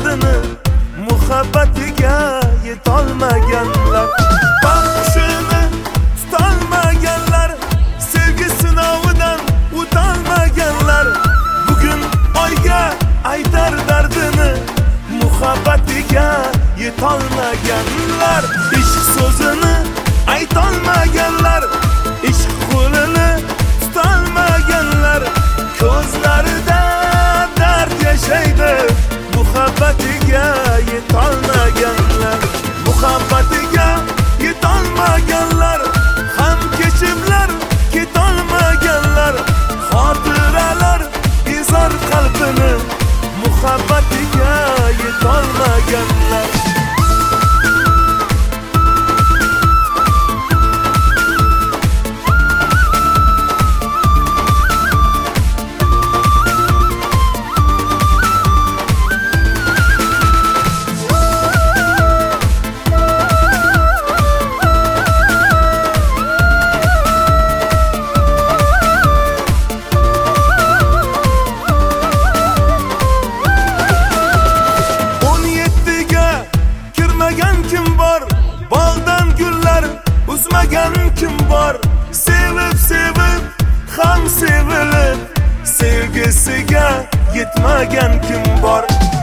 dardini muhabbatiga yetolmaganlar. Baxshini tutolmaganlar, sevgi sinovidan o'tolmaganlar. Bugun oyga aytar dardini muhabbatiga yetolmaganlar. Ishq so'zini aytolmaganlar, ishq qo'lini tutolmaganlar. Ko'zlarida dard yashaydi, muhabbatiga yetolmaganlar. Muhabbatiga yetolmaganlar, ham kechimlar ketolmaganlar. Xotiralar ezar qalbini, muhabbatiga yetolmaganlar. Kim bor? Bog'dan gullar uzmagan kim bor? Sevib sevib ham sevilib, sevgisiga yetmagan kim bor?